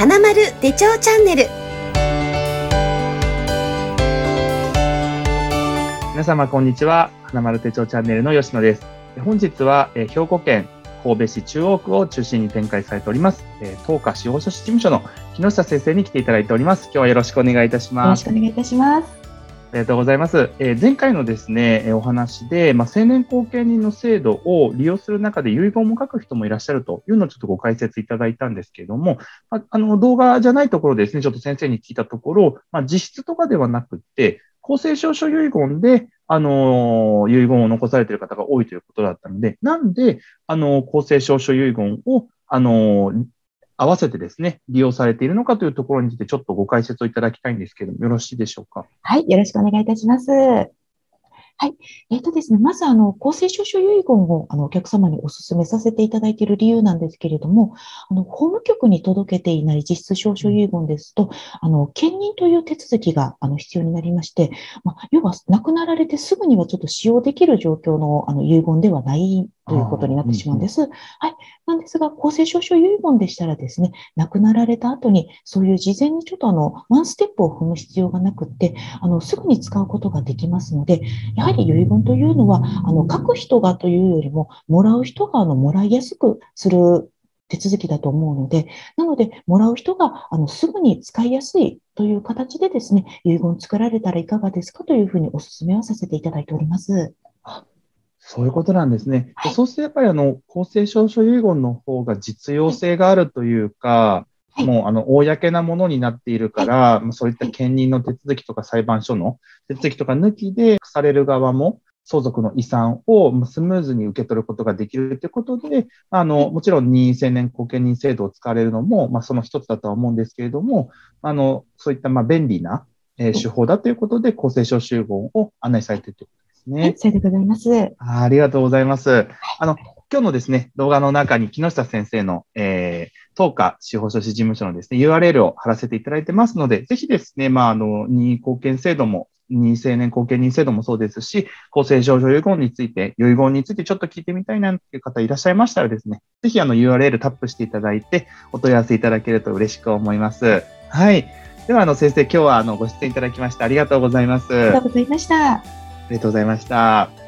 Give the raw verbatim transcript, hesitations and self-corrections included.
花丸手帳チャンネル。 皆様こんにちは。花丸手帳チャンネルの吉野です。本日は兵庫県神戸市中央区を中心に展開されております東華司法書士事務所の木下先生に来ていただいております。今日はよろしくお願いいたします。 よろしくお願いいたします。 ありがとうございます。えー、前回のですね、えー、お話で、まあ、成年後見人の制度を利用する中で遺言も書く人もいらっしゃるというのをちょっとご解説いただいたんですけれども、あ、あの動画じゃないところでですね、ちょっと先生に聞いたところ、まあ、実質とかではなくて、公正証書遺言で、あのー、遺言を残されている方が多いということだったので、なんで、あのー、公正証書遺言を、あのー、合わせてですね、利用されているのかというところについてちょっとご解説をいただきたいんですけれども、よろしいでしょうか。 はい、よろしくお願いいたします。はい。えっとですね、まず、あの、公正証書遺言を、あの、お客様にお勧めさせていただいている理由なんですけれども、あの、法務局に届けていない実質証書遺言ですと、あの、兼任という手続きが、あの、必要になりまして、まあ、要は、亡くなられてすぐにはちょっと使用できる状況の、あの、遺言ではないということになってしまうんです。うんうん、はい。なんですが、公正証書遺言でしたらですね、亡くなられた後に、そういう事前にちょっとあの、ワンステップを踏む必要がなくって、あの、すぐに使うことができますので、やはり遺言というのは、あの、書く人がというよりも、もらう人が、あの、もらいやすくする手続きだと思うので、なので、もらう人が、あの、すぐに使いやすいという形でですね、遺言作られたらいかがですかというふうにお勧めをさせていただいております。 そういうことなんですね。 はい、 そうするとやっぱりあの、公正証書遺言の方が実用性があるというか、はい、もうあの、公なものになっているから、はい、そういった兼任の手続きとか裁判所の手続きとか抜きで、される側も相続の遺産をスムーズに受け取ることができるということで、あの、もちろん任意成年後見人制度を使われるのも、まあ、その一つだとは思うんですけれども、あの、そういったまあ便利な、えー、手法だということで、公正証書遺言を案内されているということですね。 はい、そうでございます。 あ、ありがとうございます。あの、今日のですね、動画の中に木下先生の、えー、東華司法書士事務所のですね、ユーアールエル を貼らせていただいてますので、ぜひですね、まあ、あの、任意後見制度も、任意成年後見人制度もそうですし、公正証書遺言について、遺言についてちょっと聞いてみたいなという方いらっしゃいましたらですね、ぜひあの ユーアールエル タップしていただいて、お問い合わせいただけると嬉しく思います。はい。では、あの、先生、今日はあの、ご出演いただきましてありがとうございます。 ありがとうございました。 ありがとうございました。